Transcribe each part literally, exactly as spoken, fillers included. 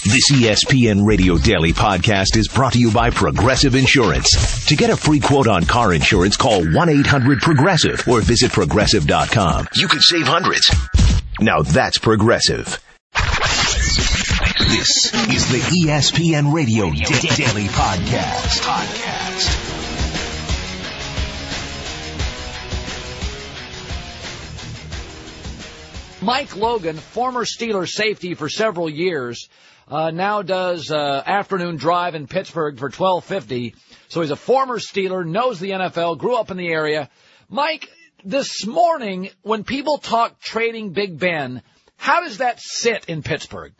This E S P N Radio Daily podcast is brought to you by Progressive Insurance. To get a free quote on car insurance, call one eight hundred progressive or visit progressive dot com. You could save hundreds. Now that's Progressive. This is the E S P N Radio D- Daily Podcast. Podcast. Mike Logan, former Steelers safety for several years, uh, now does uh, afternoon drive in Pittsburgh for twelve fifty. So he's a former Steeler, knows the N F L, grew up in the area. Mike, this morning, when people talk trading Big Ben, how does that sit in Pittsburgh?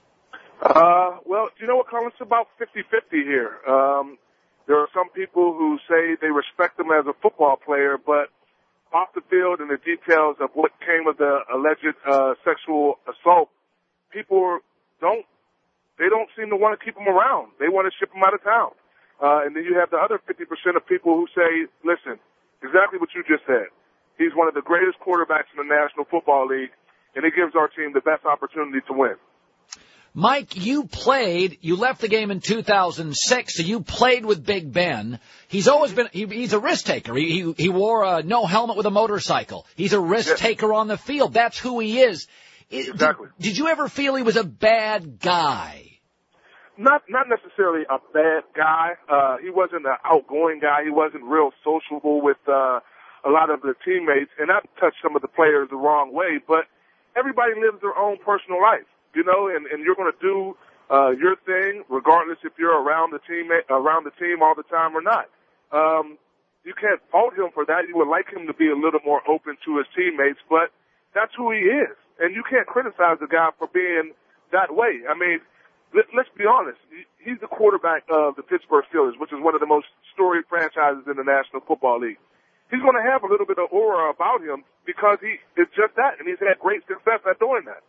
Uh, well, you know what, Colin? It's about fifty-fifty here. Um, there are some people who say they respect him as a football player, but off the field and the details of what came of the alleged uh, sexual assault, people don't, they don't seem to want to keep him around. They want to ship him out of town. Uh, and then you have the other fifty percent of people who say, listen, exactly what you just said. He's one of the greatest quarterbacks in the National Football League, and he gives our team the best opportunity to win. Mike, you played, you left the game in two thousand six, so you played with Big Ben. He's always been, he, he's a risk taker. He, he, he wore a no helmet with a motorcycle. He's a risk yes. taker on the field. That's who he is. It, exactly. Did, did you ever feel he was a bad guy? Not, not necessarily a bad guy. Uh, he wasn't an outgoing guy. He wasn't real sociable with, uh, a lot of the teammates, and that touched some of the players the wrong way, but everybody lives their own personal life. You know, and, and you're going to do uh, your thing, regardless if you're around the team around the team all the time or not. Um, you can't fault him for that. You would like him to be a little more open to his teammates, but that's who he is, and you can't criticize the guy for being that way. I mean, let, let's be honest. He's the quarterback of the Pittsburgh Steelers, which is one of the most storied franchises in the National Football League. He's going to have a little bit of aura about him because he is just that, and he's had great success at doing that.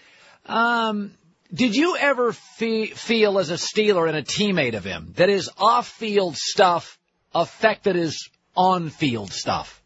Um, did you ever fe- feel as a Steeler and a teammate of him that his off-field stuff affected his on-field stuff?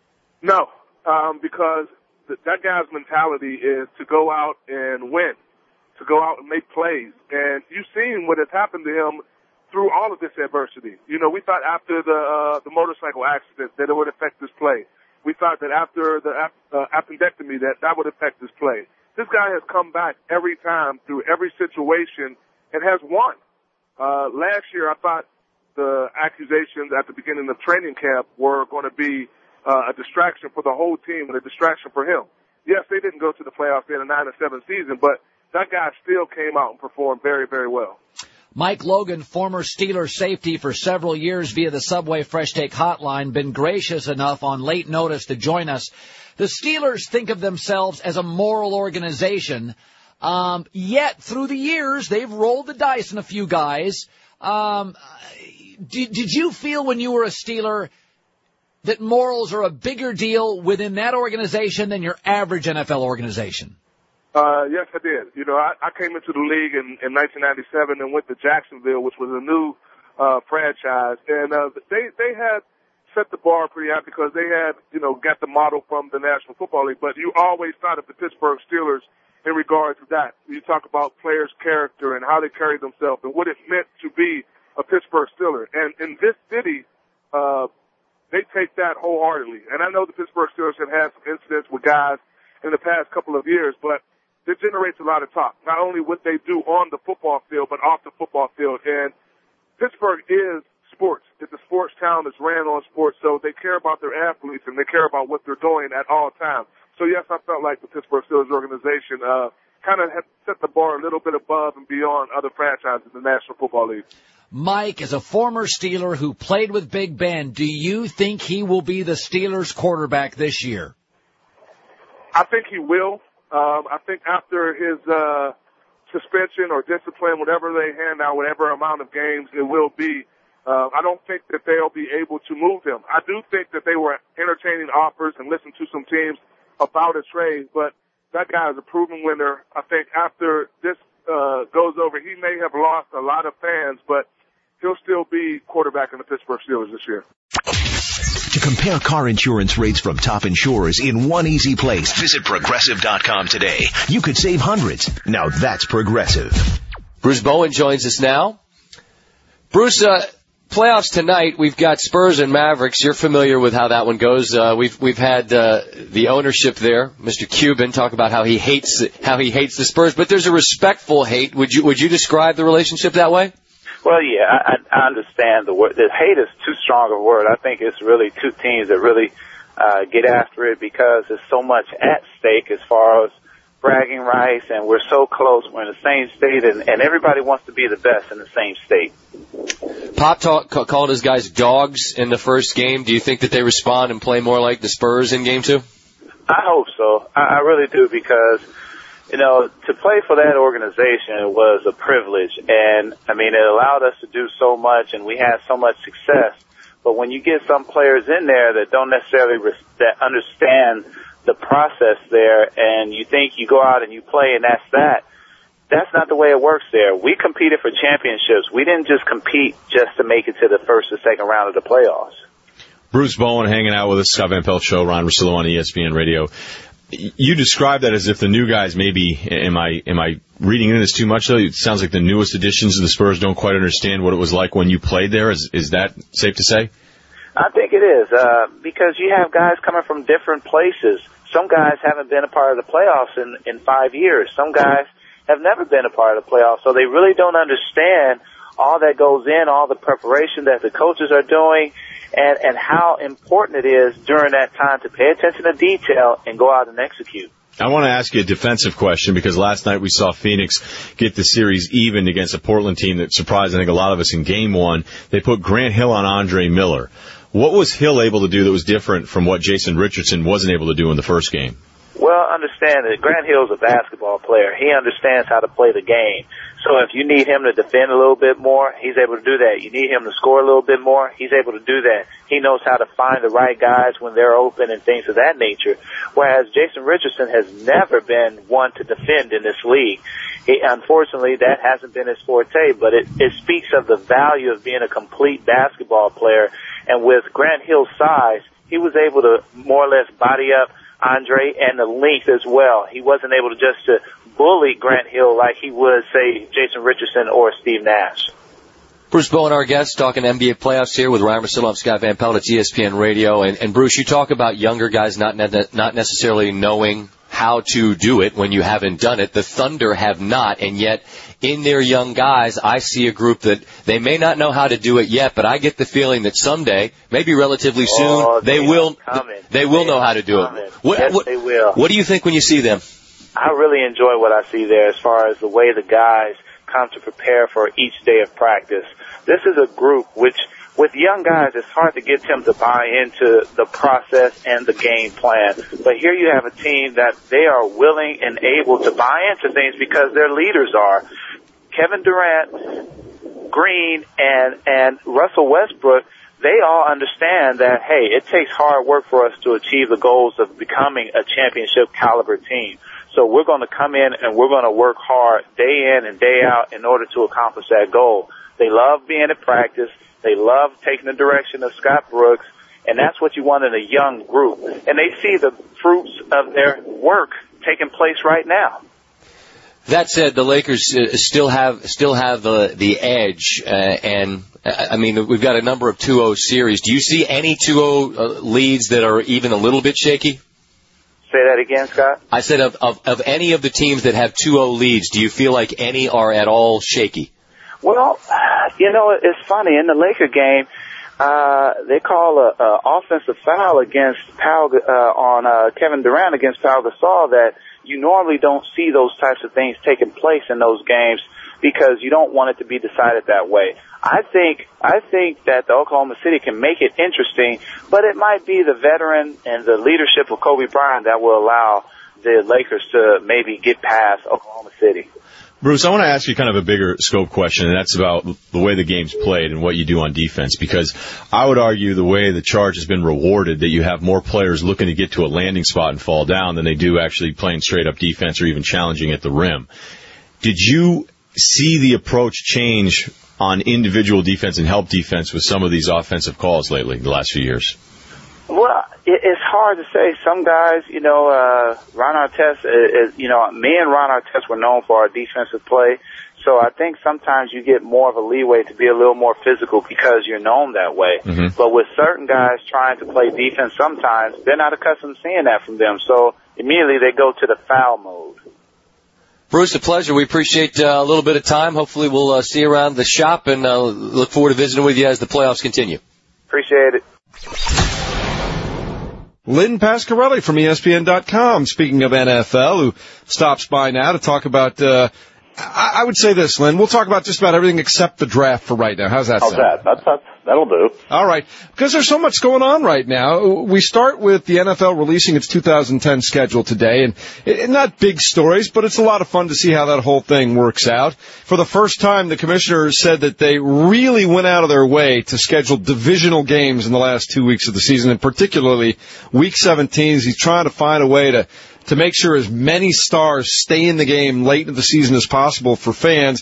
No, um, because th- that guy's mentality is to go out and win, to go out and make plays. And you've seen what has happened to him through all of this adversity. You know, we thought after the uh, the motorcycle accident that it would affect his play. We thought that after the ap- uh, appendectomy that that would affect his play. This guy has come back every time through every situation and has won. Uh, last year, I thought the accusations at the beginning of training camp were going to be uh, a distraction for the whole team and a distraction for him. Yes, they didn't go to the playoffs in a nine and seven season, but that guy still came out and performed very, very well. Mike Logan, former Steelers safety for several years via the Subway Fresh Take Hotline, been gracious enough on late notice to join us. The Steelers think of themselves as a moral organization, um, yet through the years they've rolled the dice on a few guys. Um, did, did you feel when you were a Steeler that morals are a bigger deal within that organization than your average N F L organization? Uh, yes, I did. You know, I, I came into the league in, in nineteen ninety-seven and went to Jacksonville, which was a new uh, franchise, and uh, they they had set the bar pretty high because they had, you know, got the model from the National Football League. But you always thought of the Pittsburgh Steelers in regard to that. You talk about players' character and how they carry themselves and what it meant to be a Pittsburgh Steeler. And in this city, uh, they take that wholeheartedly. And I know the Pittsburgh Steelers have had some incidents with guys in the past couple of years, but it generates a lot of talk, not only what they do on the football field, but off the football field. And Pittsburgh is sports. It's a sports town that's ran on sports, so they care about their athletes and they care about what they're doing at all times. So, yes, I felt like the Pittsburgh Steelers organization uh, kind of set the bar a little bit above and beyond other franchises in the National Football League. Mike, as a former Steeler who played with Big Ben, do you think he will be the Steelers quarterback this year? I think he will. Um, I think after his uh, suspension or discipline, whatever they hand out, whatever amount of games it will be, Uh, I don't think that they'll be able to move him. I do think that they were entertaining offers and listened to some teams about a trade, but that guy is a proven winner. I think after this uh, goes over, he may have lost a lot of fans, but he'll still be quarterback in the Pittsburgh Steelers this year. To compare car insurance rates from top insurers in one easy place, visit progressive dot com today. You could save hundreds. Now that's Progressive. Bruce Bowen joins us now. Bruce, uh, playoffs tonight. We've got Spurs and Mavericks. You're familiar with how that one goes. Uh, we've we've had uh, the ownership there, Mister Cuban, talk about how he hates how he hates the Spurs, but there's a respectful hate. Would you would you describe the relationship that way? Well, yeah, I, I understand the word. The hate is too strong a word. I think it's really two teams that really uh, get after it because there's so much at stake as far as bragging rights, and we're so close. We're in the same state, and, and everybody wants to be the best in the same state. Pop talk, called his guys dogs in the first game. Do you think that they respond and play more like the Spurs in game two? I hope so. I, I really do, because, you know, to play for that organization was a privilege, and, I mean, it allowed us to do so much, and we had so much success. But when you get some players in there that don't necessarily res- that understand the process there, and you think you go out and you play and that's that, that's not the way it works there. We competed for championships. We didn't just compete just to make it to the first or second round of the playoffs. Bruce Bowen hanging out with us, Scott Van Pelt Show, Ron Russillo on E S P N Radio. You describe that as if the new guys maybe, am I am I reading into this too much, though? It sounds like the newest additions of the Spurs don't quite understand what it was like when you played there. Is, is that safe to say? I think it is, uh, because you have guys coming from different places. Some guys haven't been a part of the playoffs in, in five years. Some guys have never been a part of the playoffs, so they really don't understand all that goes in, all the preparation that the coaches are doing, and, and how important it is during that time to pay attention to detail and go out and execute. I want to ask you a defensive question, because last night we saw Phoenix get the series even against a Portland team that surprised, I think, a lot of us in game one. They put Grant Hill on Andre Miller. What was Hill able to do that was different from what Jason Richardson wasn't able to do in the first game? Well, understand that Grant Hill's a basketball player. He understands how to play the game. So if you need him to defend a little bit more, he's able to do that. You need him to score a little bit more, he's able to do that. He knows how to find the right guys when they're open and things of that nature. Whereas Jason Richardson has never been one to defend in this league. He, unfortunately, that hasn't been his forte, but it, it speaks of the value of being a complete basketball player. And with Grant Hill's size, he was able to more or less body up Andre and the length as well. He wasn't able to just to bully Grant Hill like he would, say, Jason Richardson or Steve Nash. Bruce Bowen, our guest, talking N B A playoffs here with Ryan Russillo and Scott Van Pelt at E S P N Radio. And, and Bruce, you talk about younger guys not ne- not necessarily knowing how to do it when you haven't done it. The Thunder have not, and yet in their young guys, I see a group that they may not know how to do it yet, but I get the feeling that someday, maybe relatively soon, oh, they, they will coming. they will they know how to do coming. it. What, yes, what, they will. What do you think when you see them? I really enjoy what I see there as far as the way the guys come to prepare for each day of practice. This is a group which, with young guys, it's hard to get them to buy into the process and the game plan. But here you have a team that they are willing and able to buy into things because their leaders are. Kevin Durant, Green, and, and Russell Westbrook, they all understand that, hey, it takes hard work for us to achieve the goals of becoming a championship caliber team. So we're going to come in and we're going to work hard day in and day out in order to accomplish that goal. They love being at practice. They love taking the direction of Scott Brooks, and that's what you want in a young group. And they see the fruits of their work taking place right now. That said, the Lakers uh, still have still have the the edge, uh, and uh, I mean we've got a number of two oh series. Do you see any two oh uh, leads that are even a little bit shaky? Say that again, Scott. I said of, of of any of the teams that have two oh leads, do you feel like any are at all shaky? Well, you know, it's funny. In the Laker game, uh, they call a, a offensive foul against Pau, uh, on uh, Kevin Durant against Pau Gasol that you normally don't see those types of things taking place in those games because you don't want it to be decided that way. I think I think that the Oklahoma City can make it interesting, but it might be the veteran and the leadership of Kobe Bryant that will allow the Lakers to maybe get past Oklahoma City. Bruce, I want to ask you kind of a bigger scope question, and that's about the way the game's played and what you do on defense, because I would argue the way the charge has been rewarded, that you have more players looking to get to a landing spot and fall down than they do actually playing straight-up defense or even challenging at the rim. Did you see the approach change on individual defense and help defense with some of these offensive calls lately, the last few years? Well, it, it's hard to say. Some guys, you know, uh, Ron Artest, is, is, you know, me and Ron Artest were known for our defensive play. So I think sometimes you get more of a leeway to be a little more physical because you're known that way. Mm-hmm. But with certain guys trying to play defense, sometimes they're not accustomed to seeing that from them. So immediately they go to the foul mode. Bruce, a pleasure. We appreciate uh, a little bit of time. Hopefully we'll uh, see you around the shop, and uh, look forward to visiting with you as the playoffs continue. Appreciate it. Lynn Pasquarelli from E S P N dot com, speaking of N F L, who stops by now to talk about, uh, I, I would say this, Lynn, we'll talk about just about everything except the draft for right now. How's that How's sound? that? That's, that's, that'll do. All right. Because there's so much going on right now. We start with the N F L releasing its two thousand ten schedule today, and it, not big stories, but it's a lot of fun to see how that whole thing works out. For the first time, the commissioner said that they really went out of their way to schedule divisional games in the last two weeks of the season, and particularly Week seventeen. He's trying to find a way to to make sure as many stars stay in the game late in the season as possible for fans.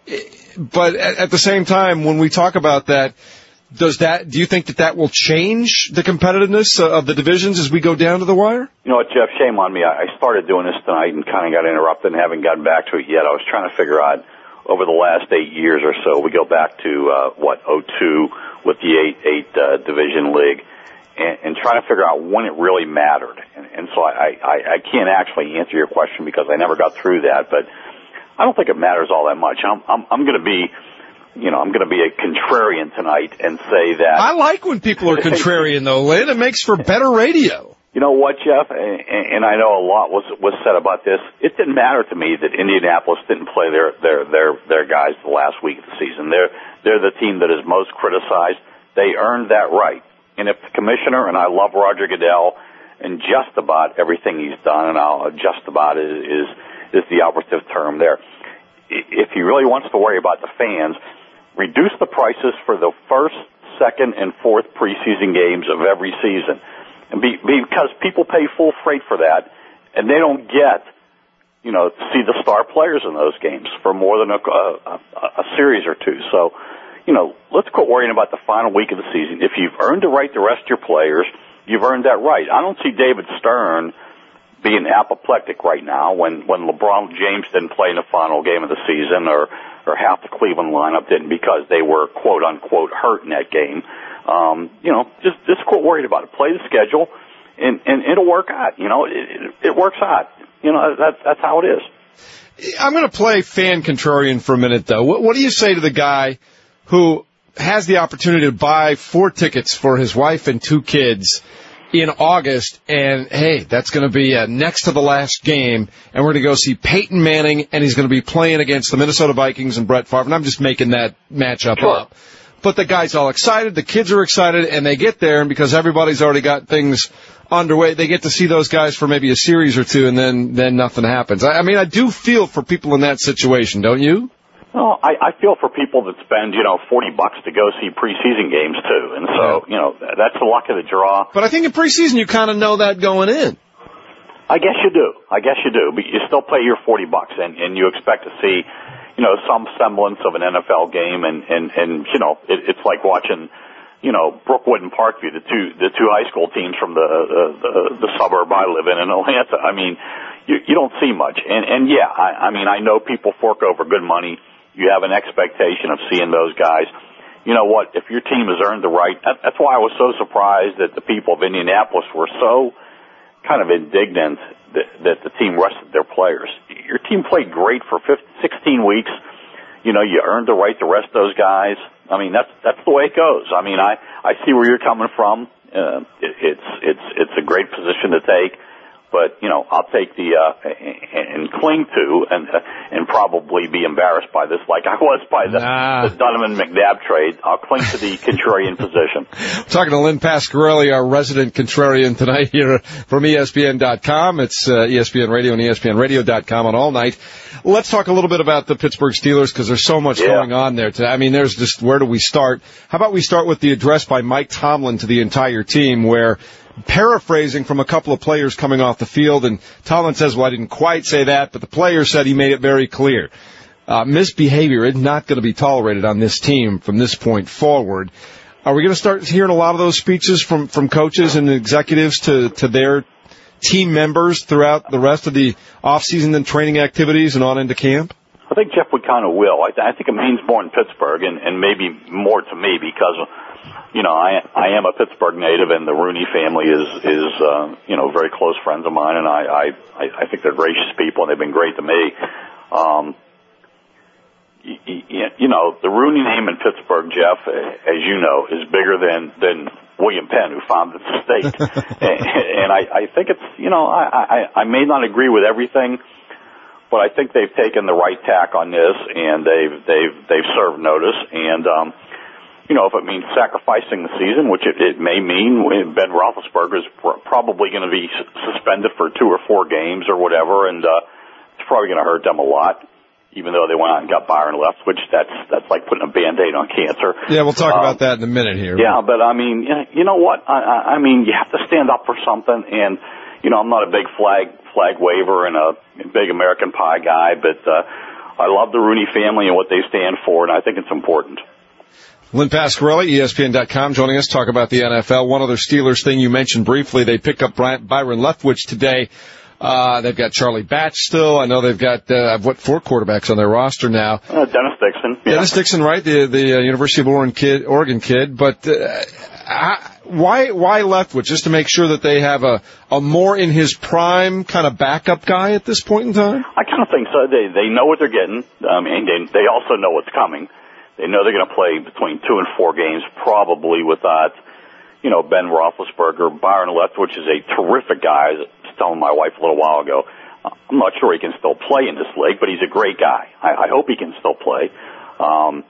But at the same time, when we talk about that, does that, do you think that that will change the competitiveness of the divisions as we go down to the wire? You know what, Jeff, shame on me. I started doing this tonight and kind of got interrupted and haven't gotten back to it yet. I was trying to figure out over the last eight years or so, we go back to, uh, what, oh two with the eight, eight, uh, division league. And, and trying to figure out when it really mattered. And, and so I, I, I can't actually answer your question because I never got through that, but I don't think it matters all that much. I'm, I'm, I'm going to be, you know, I'm going to be a contrarian tonight and say that. I like when people are contrarian though, Lynn. It makes for better radio. You know what, Jeff? And, and I know a lot was, was said about this. It didn't matter to me that Indianapolis didn't play their, their, their, their guys the last week of the season. They're, they're the team that is most criticized. They earned that right. And if the commissioner, and I love Roger Goodell, and just about everything he's done, and I'll just about is, is, is the operative term there. If he really wants to worry about the fans, reduce the prices for the first, second, and fourth preseason games of every season. And be, because people pay full freight for that, and they don't get, you know, to see the star players in those games for more than a, a, a series or two. So, you know, let's quit worrying about the final week of the season. If you've earned the right to rest your players, you've earned that right. I don't see David Stern being apoplectic right now when, when LeBron James didn't play in the final game of the season or, or half the Cleveland lineup didn't because they were quote unquote hurt in that game. Um, you know, just, just quit worried about it. Play the schedule and, and it'll work out. You know, it, it, it works out. You know, that's, that's how it is. I'm going to play fan contrarian for a minute though. What, what do you say to the guy who has the opportunity to buy four tickets for his wife and two kids in August, and, hey, that's going to be uh, next to the last game, and we're going to go see Peyton Manning, and he's going to be playing against the Minnesota Vikings and Brett Favre, and I'm just making that matchup sure. up. But the guy's all excited, the kids are excited, and they get there, and because everybody's already got things underway, they get to see those guys for maybe a series or two, and then, then nothing happens. I, I mean, I do feel for people in that situation, don't you? Well, I, I feel for people that spend, you know, forty bucks to go see preseason games too. And so, you know, that's the luck of the draw. But I think in preseason you kind of know that going in. I guess you do. I guess you do. But you still pay your forty bucks and, and you expect to see, you know, some semblance of an N F L game. And, and, and you know, it, it's like watching, you know, Brookwood and Parkview, the two, the two high school teams from the, uh, the, the suburb I live in in Atlanta. I mean, you, you don't see much. And, and yeah, I, I mean, I know people fork over good money. You have an expectation of seeing those guys. You know what? If your team has earned the right, that's why I was so surprised that the people of Indianapolis were so kind of indignant that, that the team rested their players. Your team played great for fifteen, sixteen weeks. You know, you earned the right to rest those guys. I mean, that's that's the way it goes. I mean, I I see where you're coming from. Uh, it, it's it's it's a great position to take. But, you know, I'll take the, uh, and cling to and, uh, and probably be embarrassed by this like I was by the, nah. the Donovan McNabb trade. I'll cling to the contrarian position. I'm talking to Lynn Pasquarelli, our resident contrarian tonight here from E S P N dot com. It's, uh, E S P N Radio and E S P N radio dot com on all night. Let's talk a little bit about the Pittsburgh Steelers because there's so much yeah. going on there today. I mean, there's just, where do we start? How about we start with the address by Mike Tomlin to the entire team where, paraphrasing from a couple of players coming off the field, and Tomlin says, well, I didn't quite say that, but the player said he made it very clear. Uh, misbehavior is not going to be tolerated on this team from this point forward. Are we going to start hearing a lot of those speeches from, from coaches and executives to, to their team members throughout the rest of the off-season and training activities and on into camp? I think Jeff, we kind of will. I, th- I think it means more in Pittsburgh, and, and maybe more to me because, you know, I I am a Pittsburgh native, and the Rooney family is is uh, you know, very close friends of mine, and I I I think they're gracious people, and they've been great to me. Um, you, you know, the Rooney name in Pittsburgh, Jeff, as you know, is bigger than than William Penn, who founded the state, and, and I I think it's, you know, I I I may not agree with everything, but I think they've taken the right tack on this, and they've they've they've served notice. And um, you know, if it means sacrificing the season, which it, it may mean, Ben Roethlisberger is pr- probably going to be s- suspended for two or four games or whatever, and uh, it's probably going to hurt them a lot. Even though they went out and got Byron Leftwich, that's that's like putting a Band-Aid on cancer. Yeah, we'll talk um, about that in a minute here. Yeah, but I mean, you know what? I, I mean, you have to stand up for something, and you know, I'm not a big flag flag waver and a big American Pie guy, but uh, I love the Rooney family and what they stand for, and I think it's important. Lynn Pasquarelli, E S P N dot com, joining us, talk about the N F L. One other Steelers thing you mentioned briefly, they pick up Byron Leftwich today. Uh, they've got Charlie Batch still. I know they've got, uh, what, four quarterbacks on their roster now. Uh, Dennis Dixon. Yeah. Dennis Dixon, right? The, the uh, University of Oregon kid, Oregon kid. But, uh, I, why, why Leftwich? Just to make sure that they have a, a more in his prime kind of backup guy at this point in time? I kind of think so. They, they know what they're getting. Um, and they, they also know what's coming. They know they're going to play between two and four games, probably without, you know, Ben Roethlisberger. Byron Leftwich is a terrific guy. I was telling my wife a little while ago, I'm not sure he can still play in this league, but he's a great guy. I, I hope he can still play. Um,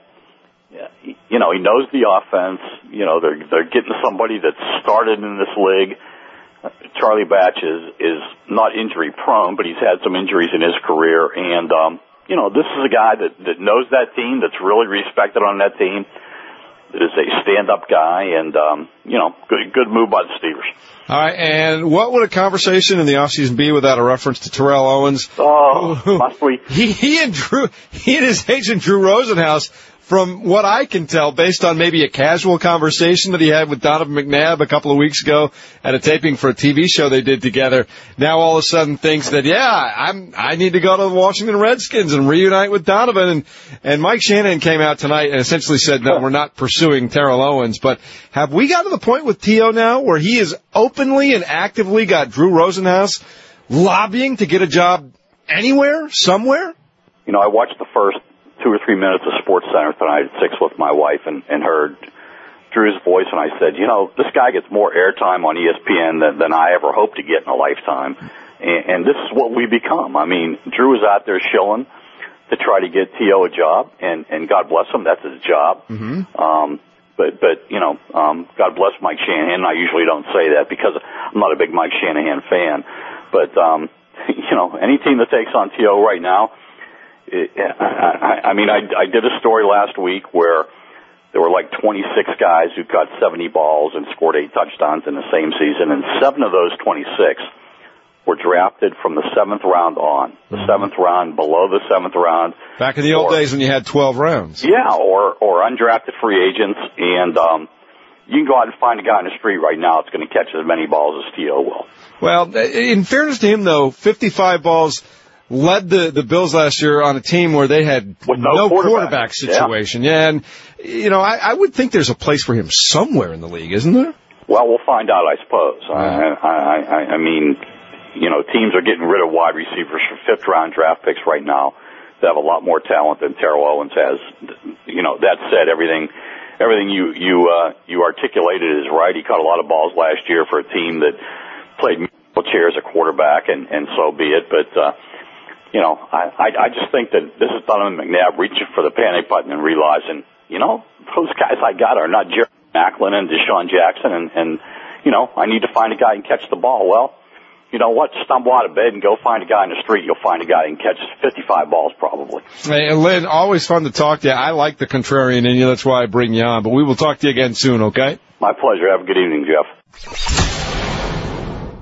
you know, he knows the offense. You know, they're they're getting somebody that started in this league. Charlie Batch is is not injury prone, but he's had some injuries in his career, and um, you know, this is a guy that that knows that team, that's really respected on that team. That is a stand-up guy, and um, you know, good good move by the Steelers. All right, and what would a conversation in the offseason be without a reference to Terrell Owens? Oh, must we? He, he and Drew, he and his agent Drew Rosenhaus, from what I can tell, based on maybe a casual conversation that he had with Donovan McNabb a couple of weeks ago at a taping for a T V show they did together, now all of a sudden thinks that, yeah, I'm, I need to go to the Washington Redskins and reunite with Donovan. And, and Mike Shanahan came out tonight and essentially said, no, we're not pursuing Terrell Owens. But have we got to the point with T O now where he has openly and actively got Drew Rosenhaus lobbying to get a job anywhere, somewhere? You know, I watched the first two or three minutes of Sports Center tonight at six with my wife, and, and heard Drew's voice, and I said, you know, this guy gets more airtime on E S P N than, than I ever hoped to get in a lifetime. And, and this is what we become. I mean, Drew is out there shilling to try to get T O a job, and, and God bless him, that's his job. Mm-hmm. Um, but, but, you know, um, God bless Mike Shanahan. I usually don't say that because I'm not a big Mike Shanahan fan. But, um, you know, any team that takes on T O right now, It, I, I mean, I, I did a story last week where there were like twenty-six guys who caught seventy balls and scored eight touchdowns in the same season, and seven of those twenty-six were drafted from the seventh round on. The mm-hmm. seventh round, below the seventh round. Back in the old or, days when you had twelve rounds. Yeah, or, or undrafted free agents, and um, you can go out and find a guy on the street right now that's going to catch as many balls as T O will. Well, in fairness to him, though, fifty-five balls led the, the Bills last year on a team where they had With no, no quarterback, quarterback situation. Yeah. yeah, and, you know, I, I would think there's a place for him somewhere in the league, isn't there? Well, we'll find out, I suppose. Uh, I, I, I, I mean, you know, teams are getting rid of wide receivers for fifth-round draft picks right now that have a lot more talent than Terrell Owens has. You know, that said, everything everything you you uh, you articulated is right. He caught a lot of balls last year for a team that played musical chairs at quarterback, and, and so be it. But, uh, you know, I, I, I just think that this is Donovan McNabb reaching for the panic button and realizing, you know, those guys I got are not Jerry Maclin and Deshaun Jackson, and, and, you know, I need to find a guy who can catch the ball. Well, you know what? Stumble out of bed and go find a guy in the street. You'll find a guy who can catch fifty-five balls probably. Hey, and Lynn, always fun to talk to you. I like the contrarian in you. That's why I bring you on. But we will talk to you again soon, okay? My pleasure. Have a good evening, Jeff.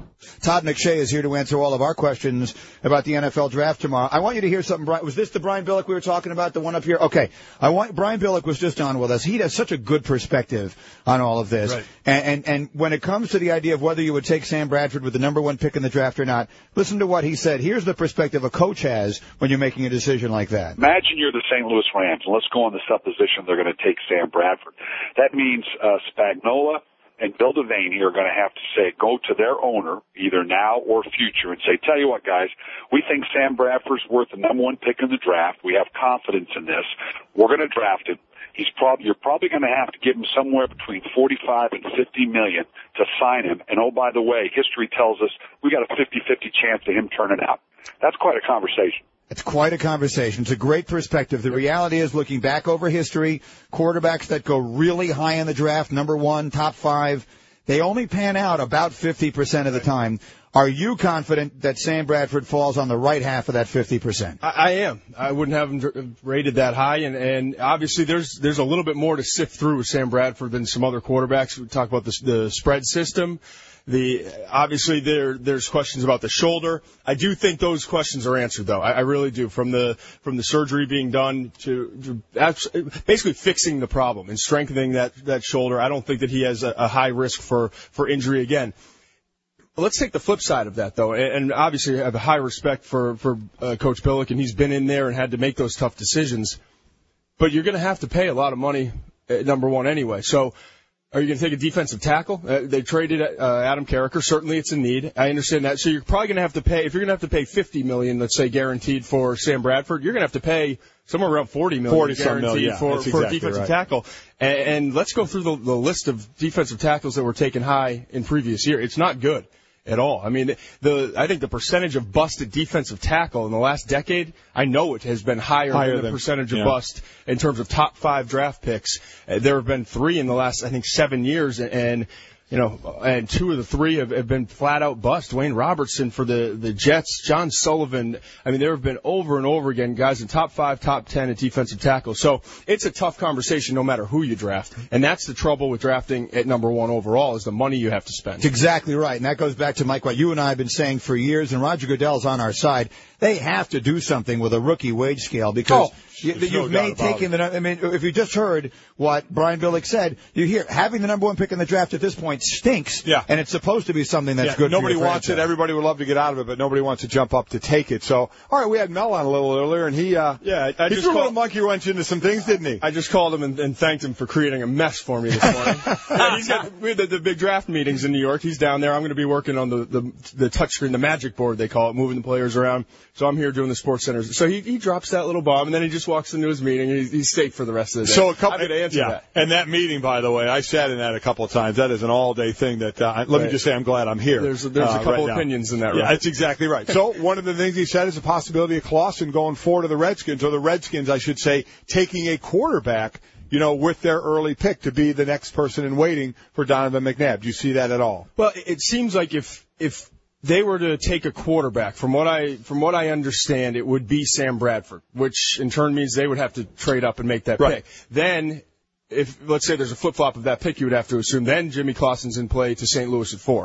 Todd McShay is here to answer all of our questions about the N F L draft tomorrow. I want you to hear something, Brian. Was this the Brian Billick we were talking about, the one up here? Okay. I want Brian Billick was just on with us. He has such a good perspective on all of this. Right. And, and, and when it comes to the idea of whether you would take Sam Bradford with the number one pick in the draft or not, listen to what he said. Here's the perspective a coach has when you're making a decision like that. Imagine you're the Saint Louis Rams, and let's go on the supposition they're going to take Sam Bradford. That means uh, Spagnuolo and Bill Devaney are going to have to say, go to their owner, either now or future, and say, tell you what, guys, we think Sam Bradford's worth the number one pick in the draft. We have confidence in this. We're going to draft him. He's probably, you're probably going to have to give him somewhere between forty-five and fifty million to sign him. And oh, by the way, history tells us we got a fifty-fifty chance of him turning out. That's quite a conversation. It's quite a conversation. It's a great perspective. The reality is, looking back over history, quarterbacks that go really high in the draft, number one, top five, they only pan out about fifty percent of the time. Are you confident that Sam Bradford falls on the right half of that fifty percent? I, I am. I wouldn't have him rated that high, and, and obviously there's there's a little bit more to sift through with Sam Bradford than some other quarterbacks. We talk about the, the spread system. The obviously there there's questions about the shoulder. I do think those questions are answered, though. I, I really do. From the from the surgery being done to, to basically fixing the problem and strengthening that that shoulder, I don't think that he has a, a high risk for for injury again. Let's take the flip side of that, though, and, and obviously I have a high respect for for uh, Coach Billick, and he's been in there and had to make those tough decisions. But you're going to have to pay a lot of money at number one anyway, so. Are you going to take a defensive tackle? Uh, they traded uh, Adam Carricker. Certainly it's a need. I understand that. So you're probably going to have to pay, if you're going to have to pay fifty million dollars, let's say, guaranteed for Sam Bradford, you're going to have to pay somewhere around forty million dollars guaranteed million, yeah, for, for exactly a defensive right. tackle. And, and let's go through the, the list of defensive tackles that were taken high in previous year. It's not good at all. I mean, the I think the percentage of busted defensive tackle in the last decade, I know it has been higher, higher than the than, percentage of yeah. bust in terms of top five draft picks. Uh, there have been three in the last, I think, seven years, and, and you know, and two of the three have, have been flat out bust. Dwayne Robertson for the, the Jets, John Sullivan. I mean, there have been over and over again guys in top five, top ten at defensive tackle. So it's a tough conversation no matter who you draft. And that's the trouble with drafting at number one overall is the money you have to spend. That's exactly right. And that goes back to, Mike, what you and I have been saying for years, and Roger Goodell's on our side. They have to do something with a rookie wage scale because oh, you, you've no made taking the, I mean, if you just heard what Brian Billick said, you hear having the number one pick in the draft at this point stinks. Yeah. And it's supposed to be something that's yeah, good nobody for your wants franchise. it. Everybody would love to get out of it, but nobody wants to jump up to take it. So, all right, we had Mel on a little earlier, and he, uh, yeah, I he just threw called, a little monkey wrench into some things, didn't he? I just called him and, and thanked him for creating a mess for me this morning. yeah, he's got we had the, the big draft meetings in New York. He's down there. I'm going to be working on the, the, the touchscreen, the magic board, they call it, moving the players around. So I'm here doing the Sports Center. So he, he drops that little bomb, and then he just walks into his meeting, and he's, he's safe for the rest of the day. So a couple, I'm going to answer yeah. that. And that meeting, by the way, I sat in that a couple of times. That is an all-day thing that, uh, let right. me just say I'm glad I'm here. There's, there's uh, a couple right opinions now. in that, Yeah, right? that's exactly right. So one of the things he said is a possibility of Clausen going forward to the Redskins, or the Redskins, I should say, taking a quarterback, you know, with their early pick to be the next person in waiting for Donovan McNabb. Do you see that at all? Well, it seems like if, if, they were to take a quarterback, from what I from what I understand, it would be Sam Bradford, which in turn means they would have to trade up and make that right. pick. Then, if let's say there's a flip flop of that pick, you would have to assume then Jimmy Clausen's in play to Saint Louis at four.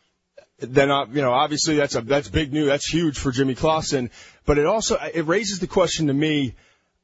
Then uh, you know, obviously that's a that's big news, that's huge for Jimmy Clausen. But it also it raises the question to me.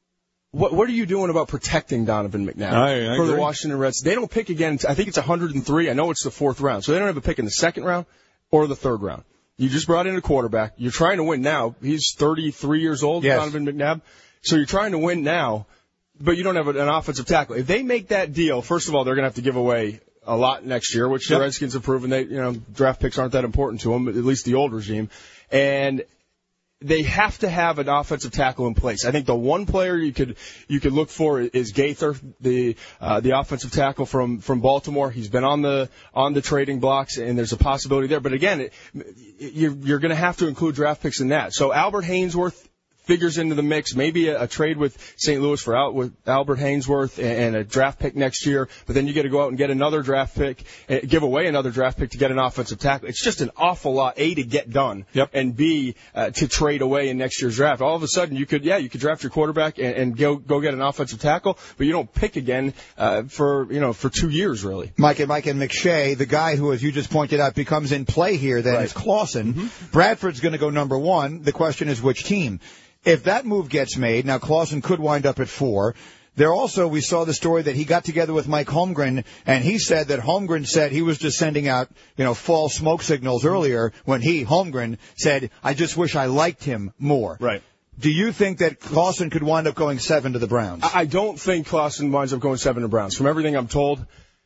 What what are you doing about protecting Donovan McNabb I, I for agree. the Washington Reds? They don't pick again. I think it's one hundred three. I know it's the fourth round, so they don't have a pick in the second round or the third round. You just brought in a quarterback. You're trying to win now. He's thirty-three years old, yes. Donovan McNabb. So you're trying to win now, but you don't have an offensive tackle. If they make that deal, first of all, they're going to have to give away a lot next year, which yep. the Redskins have proven they, you know, draft picks aren't that important to them, at least the old regime. And they have to have an offensive tackle in place. I think the one player you could you could look for is Gaither, the uh, the offensive tackle from, from Baltimore. He's been on the on the trading blocks, and there's a possibility there. But again, it, you're you're going to have to include draft picks in that. So Albert Hainsworth figures into the mix. Maybe a, a trade with Saint Louis for Al, with Albert Hainsworth and, and a draft pick next year, but then you get to go out and get another draft pick, uh, give away another draft pick to get an offensive tackle. It's just an awful lot, A, to get done, yep. and B, uh, to trade away in next year's draft. All of a sudden, you could, yeah, you could draft your quarterback and, and go go get an offensive tackle, but you don't pick again uh, for, you know, for two years, really. Mike and Mike and McShay, the guy who, as you just pointed out, becomes in play here then right. is Clausen. Mm-hmm. Bradford's going to go number one. The question is which team. If that move gets made, now Clausen could wind up at four. There also, we saw the story that he got together with Mike Holmgren, and he said that Holmgren said he was just sending out, you know, false smoke signals earlier when he, Holmgren, said, I just wish I liked him more. Right. Do you think that Clausen could wind up going seven to the Browns? I don't think Clausen winds up going seven to Browns. From everything I'm told,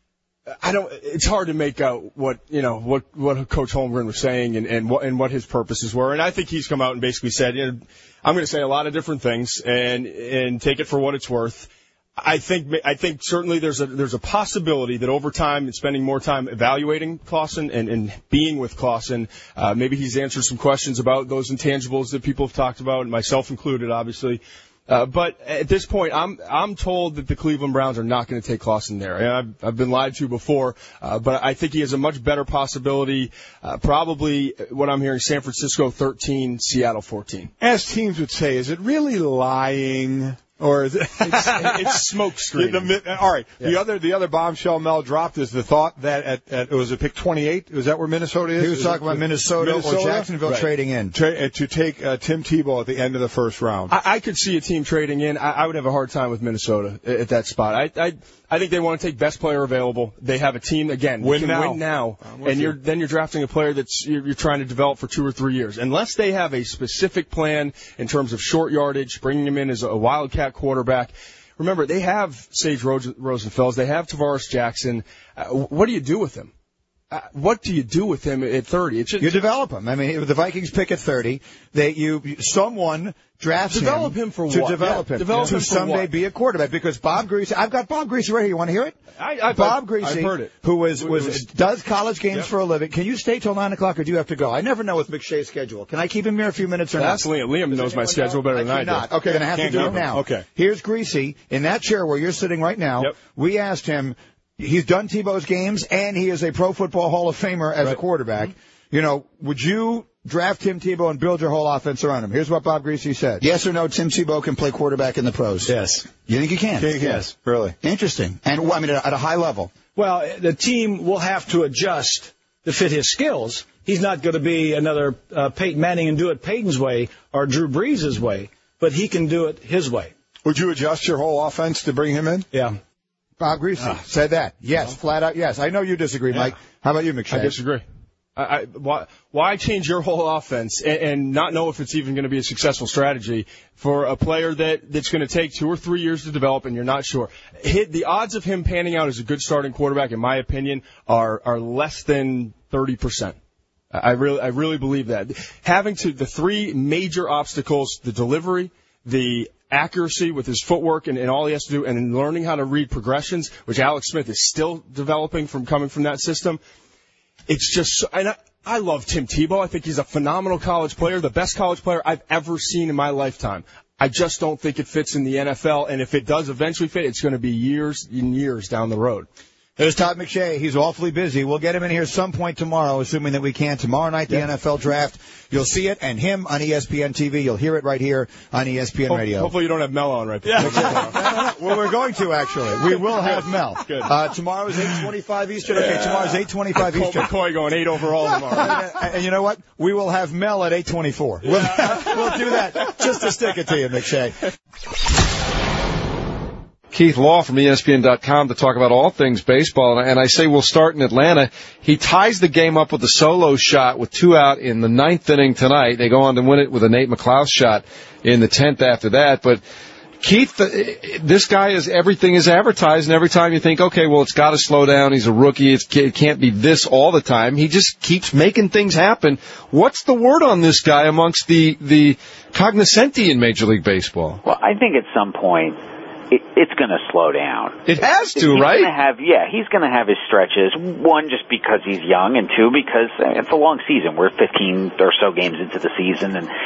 I don't. It's hard to make out what you know what what Coach Holmgren was saying and and what and what his purposes were. And I think he's come out and basically said, you know, I'm going to say a lot of different things and and take it for what it's worth. I think I think certainly there's a there's a possibility that over time and spending more time evaluating Clausen and, and being with Clausen, uh, maybe he's answered some questions about those intangibles that people have talked about, myself included, obviously. Uh, but at this point, I'm I'm told that the Cleveland Browns are not going to take Clausen there. And I've, I've been lied to before, uh, but I think he has a much better possibility. Uh, probably, what I'm hearing, San Francisco thirteen, Seattle fourteen. As teams would say, is it really lying? Or is it it's, it's smoke screen. All right. Yeah. The other the other bombshell Mel dropped is the thought that at, at it was a pick twenty-eight. Was that where Minnesota is? He was is talking it, about Minnesota, Minnesota or Jacksonville right. trading in Tra- to take uh, Tim Tebow at the end of the first round. I, I could see a team trading in. I, I would have a hard time with Minnesota at, at that spot. I, I I think they want to take best player available. They have a team again. Win can now. Win now, and you're then you're drafting a player that's you're, you're trying to develop for two or three years. Unless they have a specific plan in terms of short yardage, bringing him in as a wildcat quarterback. Remember, they have Sage Rosenfels. They have Tavares Jackson. Uh, what do you do with him? Uh, what do you do with him at thirty? It's just, you develop him. I mean, the Vikings pick at thirty. They you someone drafts develop him, him for to what? develop yeah, him develop to him for someday what? be a quarterback. Because Bob Greasy, I've got Bob Greasy right here. You want to hear it? I, I've, Bob I've, Greasy, I've heard it. who was was, was does college games yep. for a living. Can you stay till nine o'clock, or do you have to go? I never know with McShay's schedule. Can I keep him here a few minutes or That's not? Liam. Liam knows my schedule know? better than I I do. Not. Okay, then I have Can't to do go. it now. Okay. Here's Greasy in that chair where you're sitting right now. Yep. We asked him. He's done Tebow's games, and he is a Pro Football Hall of Famer as right. a quarterback. Mm-hmm. You know, would you draft Tim Tebow and build your whole offense around him? Here's what Bob Greasy said. Yes or no, Tim Tebow can play quarterback in the pros? Yes. You think he can? Can, yes. Really. Interesting. And, I mean, at a high level. Well, the team will have to adjust to fit his skills. He's not going to be another uh, Peyton Manning and do it Peyton's way or Drew Brees' way, but he can do it his way. Would you adjust your whole offense to bring him in? Yeah. Bob Greasy ah. said that. Yes, no. flat out yes. I know you disagree, yeah. Mike. How about you, McShay? I disagree. I, I, why, why change your whole offense and, and not know if it's even going to be a successful strategy for a player that, that's going to take two or three years to develop and you're not sure? Hit, the odds of him panning out as a good starting quarterback, in my opinion, are, are less than thirty percent. I really, I really believe that. Having to, the three major obstacles, the delivery, the accuracy with his footwork and, and all he has to do, and learning how to read progressions, which Alex Smith is still developing from coming from that system. It's just, so, and I, I love Tim Tebow. I think he's a phenomenal college player, the best college player I've ever seen in my lifetime. I just don't think it fits in the N F L, and if it does eventually fit, it's going to be years and years down the road. There's Todd McShay. He's awfully busy. We'll get him in here some point tomorrow, assuming that we can. Tomorrow night, the yep. N F L draft. You'll see it, and him on E S P N T V. You'll hear it right here on E S P N Ho- Radio. Hopefully you don't have Mel on right there. Yeah. Well, we're going to, actually. We will have Mel. Good. Uh, tomorrow is eight twenty-five Eastern. Okay, yeah. tomorrow's eight twenty-five Eastern. McCoy going eight overall tomorrow. and, and you know what? We will have Mel at eight twenty-four. We'll, we'll do that just to stick it to you, McShay. Keith Law from E S P N dot com to talk about all things baseball. And I say we'll start in Atlanta. He ties the game up with a solo shot with two out in the ninth inning tonight. They go on to win it with a Nate McLeod shot in the tenth after that. But Keith, this guy is everything is advertised, and every time you think, okay, well, it's got to slow down. He's a rookie. It's, it can't be this all the time. He just keeps making things happen. What's the word on this guy amongst the, the cognoscenti in Major League Baseball? Well, I think at some point, It, it's going to slow down. It has to, he's right? Gonna have, yeah, he's going to have his stretches. One, just because he's young, and two, because it's a long season. We're fifteen or so games into the season, and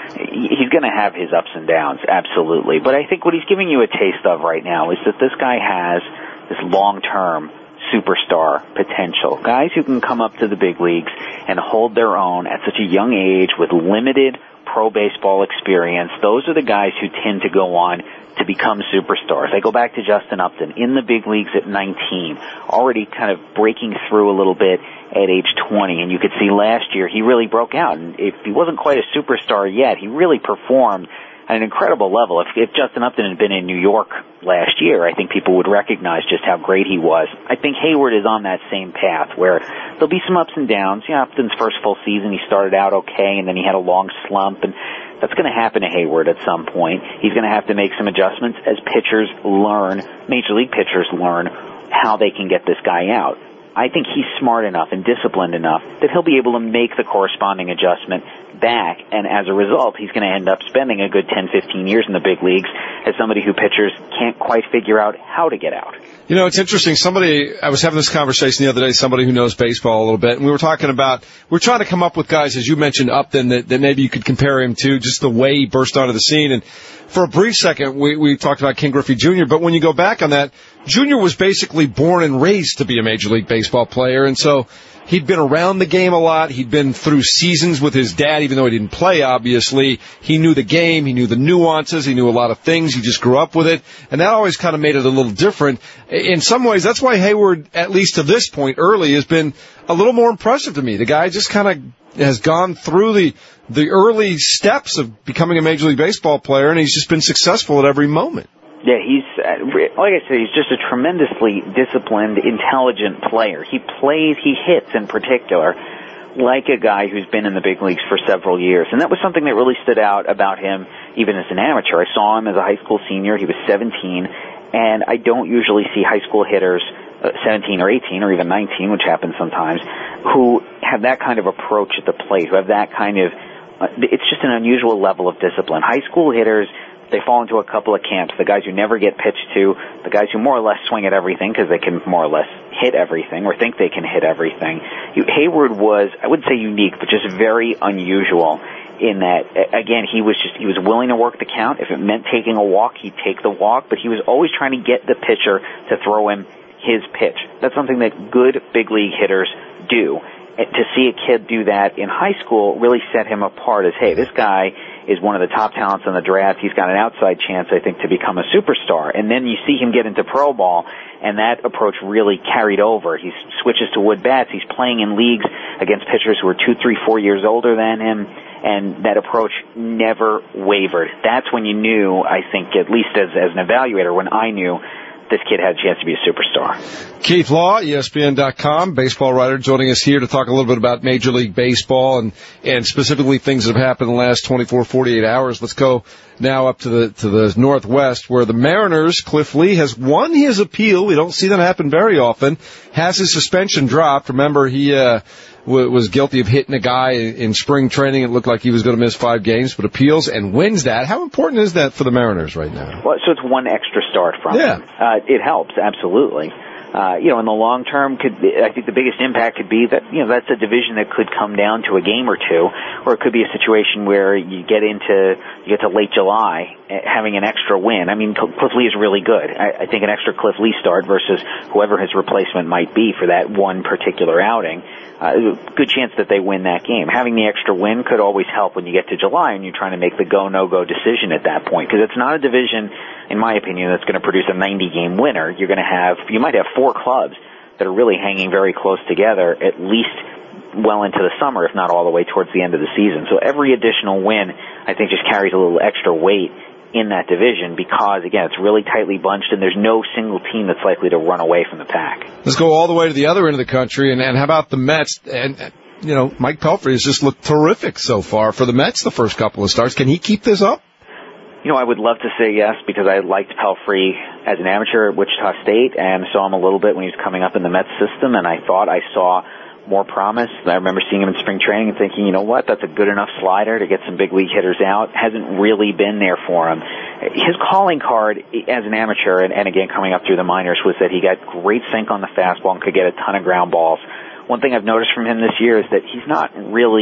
he's going to have his ups and downs, absolutely. But I think what he's giving you a taste of right now is that this guy has this long-term superstar potential. Guys who can come up to the big leagues and hold their own at such a young age with limited pro baseball experience. Those are the guys who tend to go on to become superstars. I go back to Justin Upton in the big leagues at nineteen, already kind of breaking through a little bit at age twenty. And you could see last year he really broke out. And if he wasn't quite a superstar yet, he really performed at an incredible level. If, if Justin Upton had been in New York last year, I think people would recognize just how great he was. I think Hayward is on that same path where there'll be some ups and downs. You know, Upton's first full season, he started out okay, and then he had a long slump, and that's going to happen to Hayward at some point. He's going to have to make some adjustments as pitchers learn, major league pitchers learn how they can get this guy out. I think he's smart enough and disciplined enough that he'll be able to make the corresponding adjustment back, and as a result, he's going to end up spending a good ten, fifteen years in the big leagues as somebody who pitchers can't quite figure out how to get out. You know, it's interesting. Somebody, I was having this conversation the other day, somebody who knows baseball a little bit, and we were talking about, we're trying to come up with guys, as you mentioned, Upton, that, that maybe you could compare him to, just the way he burst onto the scene. And for a brief second, we, we talked about Ken Griffey Junior, but when you go back on that, Junior was basically born and raised to be a Major League Baseball player, and so he'd been around the game a lot. He'd been through seasons with his dad, even though he didn't play, obviously. He knew the game. He knew the nuances. He knew a lot of things. He just grew up with it. And that always kind of made it a little different. In some ways, that's why Hayward, at least to this point early, has been a little more impressive to me. The guy just kind of has gone through the the early steps of becoming a Major League Baseball player, and he's just been successful at every moment. Yeah, he's, uh, like I said, he's just a tremendously disciplined, intelligent player. He plays, he hits in particular, like a guy who's been in the big leagues for several years. And that was something that really stood out about him, even as an amateur. I saw him as a high school senior. He was seventeen, and I don't usually see high school hitters, uh, seventeen or eighteen or even nineteen, which happens sometimes, who have that kind of approach at the plate, who have that kind of, uh, it's just an unusual level of discipline. High school hitters, they fall into a couple of camps. The guys who never get pitched to, the guys who more or less swing at everything because they can more or less hit everything or think they can hit everything. Hayward was, I wouldn't say unique, but just very unusual in that, again, he was just, he was willing to work the count. If it meant taking a walk, he'd take the walk, but he was always trying to get the pitcher to throw him his pitch. That's something that good big league hitters do. To see a kid do that in high school really set him apart as, hey, this guy is one of the top talents in the draft. He's got an outside chance, I think, to become a superstar. And then you see him get into pro ball, and that approach really carried over. He switches to wood bats. He's playing in leagues against pitchers who are two, three, four years older than him, and that approach never wavered. That's when you knew, I think, at least as, as an evaluator, when I knew this kid had a chance to be a superstar. Keith Law, E S P N dot com, baseball writer, joining us here to talk a little bit about Major League Baseball and, and specifically things that have happened in the last twenty-four, forty-eight hours. Let's go now up to the to the Northwest, where the Mariners, Cliff Lee, has won his appeal. We don't see that happen very often. Has his suspension dropped. Remember, he uh, w- was guilty of hitting a guy in, in spring training. It looked like he was going to miss five games, but appeals and wins that. How important is that for the Mariners right now? Well, so it's one extra start from yeah. him. Uh, it helps, absolutely. Uh, you know, in the long term, could I think the biggest impact could be that, you know, that's a division that could come down to a game or two, or it could be a situation where you get into, you get to late July having an extra win. I mean, Cliff Lee is really good. I, I think an extra Cliff Lee start versus whoever his replacement might be for that one particular outing, uh, good chance that they win that game. Having the extra win could always help when you get to July and you're trying to make the go, no-go decision at that point, because it's not a division, in my opinion, that's going to produce a ninety-game winner. You're going to have, you might have four clubs that are really hanging very close together, at least well into the summer, if not all the way towards the end of the season. So every additional win, I think, just carries a little extra weight in that division because, again, it's really tightly bunched and there's no single team that's likely to run away from the pack. Let's go all the way to the other end of the country, and, and how about the Mets? And, you know, Mike Pelfrey has just looked terrific so far for the Mets the first couple of starts. Can he keep this up? You know, I would love to say yes because I liked Pelfrey as an amateur at Wichita State and saw him a little bit when he was coming up in the Mets system, and I thought I saw more promise. I remember seeing him in spring training and thinking, you know what, that's a good enough slider to get some big league hitters out. Hasn't really been there for him. His calling card as an amateur, and, and again coming up through the minors, was that he got great sink on the fastball and could get a ton of ground balls. One thing I've noticed from him this year is that he's not really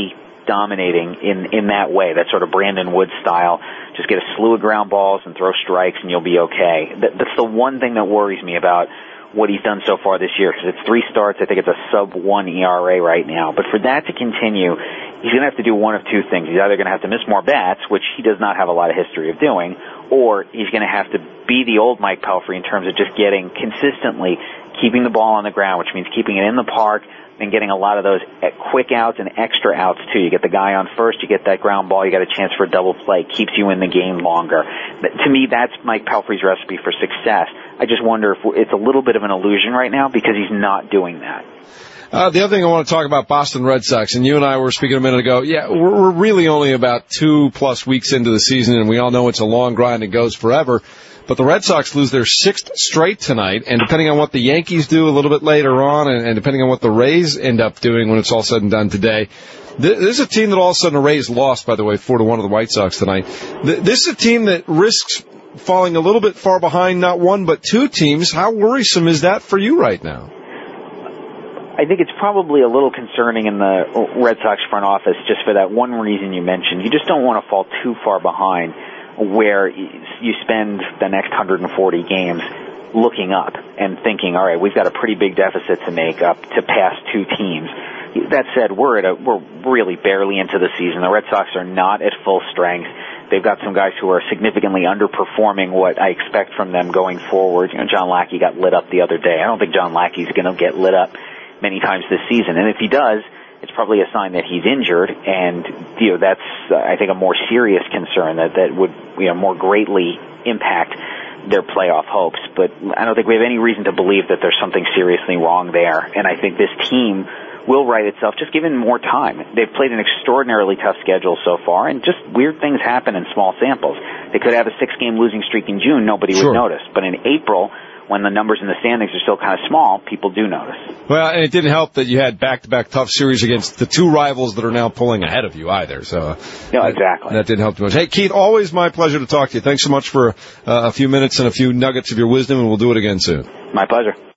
dominating in, in that way, that sort of Brandon Wood style. Just get a slew of ground balls and throw strikes and you'll be okay. That, that's the one thing that worries me about what he's done so far this year, because it's three starts. I think it's a sub one E R A right now. But for that to continue, he's going to have to do one of two things. He's either going to have to miss more bats, which he does not have a lot of history of doing, or he's going to have to be the old Mike Pelfrey in terms of just getting consistently keeping the ball on the ground, which means keeping it in the park and getting a lot of those quick outs and extra outs too. You get the guy on first, you get that ground ball, you got a chance for a double play, keeps you in the game longer. But to me, that's Mike Pelfrey's recipe for success. I just wonder if it's a little bit of an illusion right now because he's not doing that. Uh, the other thing I want to talk about, Boston Red Sox, and you and I were speaking a minute ago. Yeah, we're, we're really only about two plus weeks into the season, and we all know it's a long grind and goes forever. But the Red Sox lose their sixth straight tonight, and depending on what the Yankees do a little bit later on, and, and depending on what the Rays end up doing when it's all said and done today, this is a team that all of a sudden the Rays lost, by the way, four to one to the White Sox tonight. This is a team that risks falling a little bit far behind not one but two teams. How worrisome is that for you right now? I think it's probably a little concerning in the Red Sox front office just for that one reason you mentioned. You just don't want to fall too far behind where you spend the next one hundred forty games looking up and thinking, all right, we've got a pretty big deficit to make up to pass two teams. That said, we're at a, we're really barely into the season. The Red Sox are not at full strength. They've got some guys who are significantly underperforming what I expect from them going forward. You know, John Lackey got lit up the other day. I don't think John Lackey's going to get lit up many times this season. And if he does, it's probably a sign that he's injured, and you know that's uh, I think a more serious concern that that would you know more greatly impact their playoff hopes. But I don't think we have any reason to believe that there's something seriously wrong there. And I think this team will right itself just given more time. They've played an extraordinarily tough schedule so far, and just weird things happen in small samples. They could have a six-game losing streak in June, nobody Sure. would notice. But in April, when the numbers in the standings are still kind of small, people do notice. Well, and it didn't help that you had back-to-back tough series against the two rivals that are now pulling ahead of you either. So, no, exactly. That didn't help too much. Hey, Keith, always my pleasure to talk to you. Thanks so much for uh, a few minutes and a few nuggets of your wisdom, and we'll do it again soon. My pleasure.